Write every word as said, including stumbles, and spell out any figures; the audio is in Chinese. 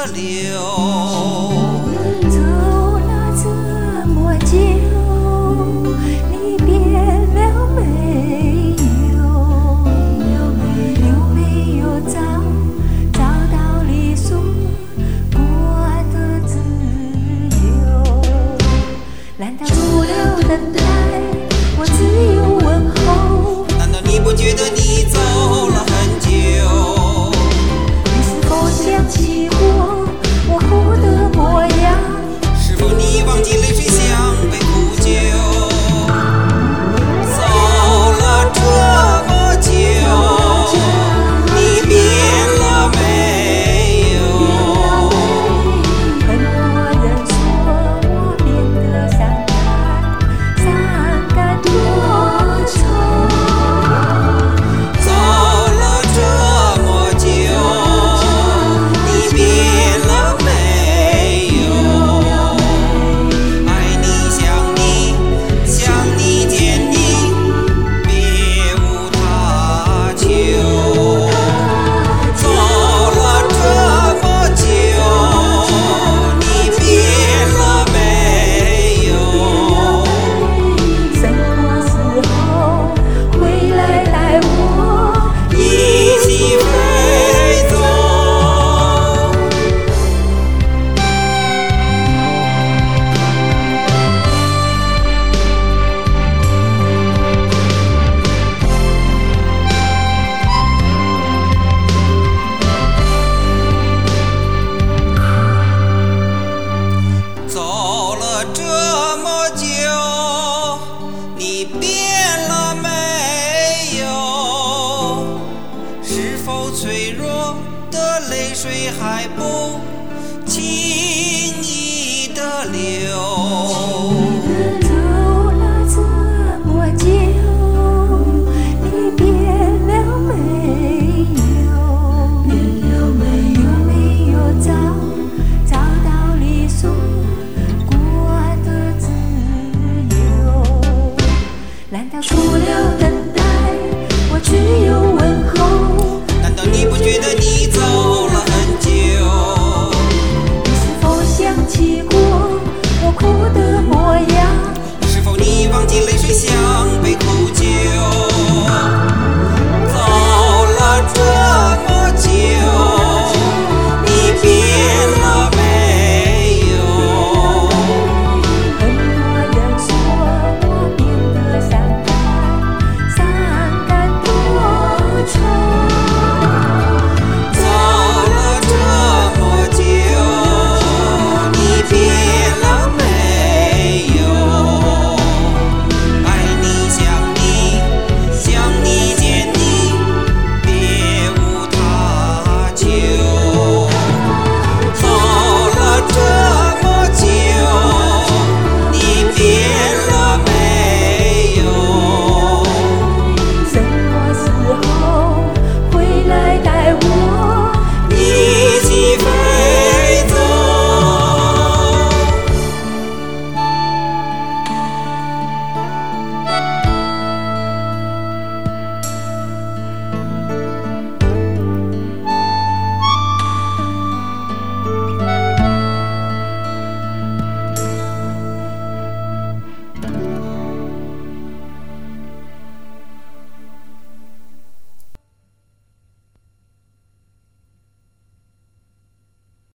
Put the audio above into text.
流。 走了这么久，你变了没有？有没有找找到理所过的自由？难道除了等待，我只有问候？ 难道你不觉得你走了很久？ 你是否想起我我后的模样？ 是否你忘记泪水像杯苦酒？走了这么久，你变了没有？ 很多人说我变得伤感，伤感多愁。 走了这么久，你变了没有？爱你想你想你见你，别无他求。走了这么久，你变了没有？ 什么时候回来带我一起飞走。走了这么久，你变了没有？是否脆弱的泪水还不轻